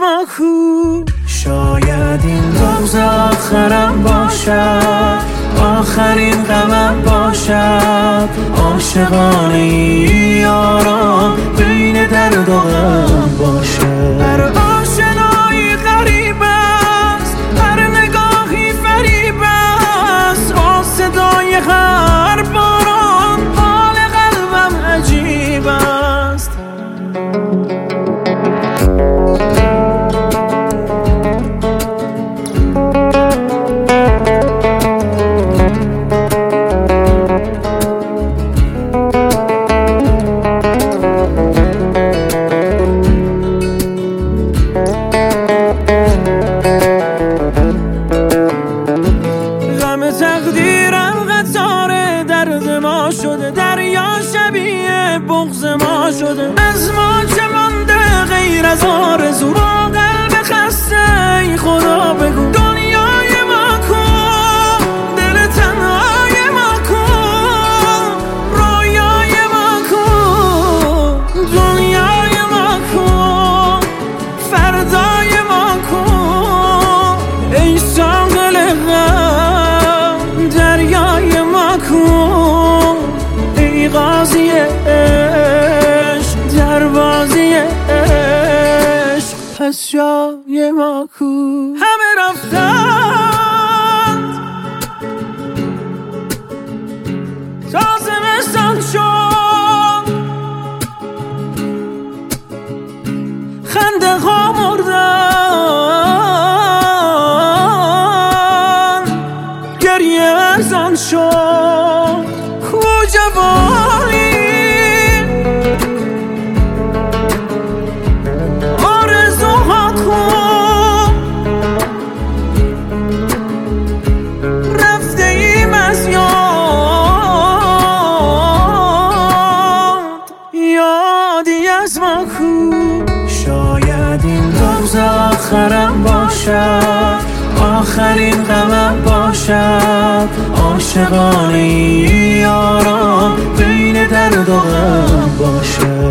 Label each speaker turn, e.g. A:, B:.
A: ما کو. شاید این روز آخرم باشد، آخرین غمم باشد. عاشقانه یاران بین درد و غم باشد. هر آشنایی غریب است، هر نگاهی فریب است. با صدای هر باران حال قلبم عجیب است. تقدیرم قطار درد ما شده، دریا شبیه بغض ما شده. از ما چه مانده غیر از آرزو، با قلب خسته ای خدا بگو. دنیای ما کن، دل تنهای ما کن. رویای ما کن، دنیای ما کن. فردای ما کن ای ساقل دریای ما کن. ای قاضی عشق، دروازی عشق، پس جای ما کو. همه رفتند تا زمستان شد، خنده ها مردن، گریه ارزان شد. کو جوانی آرزوها کن، رفته ایم از یادی از ما کو. شاید این روز آخرم باشد، آخرین غمم باشد. عاشقانه یاران بین درد و غم باشد.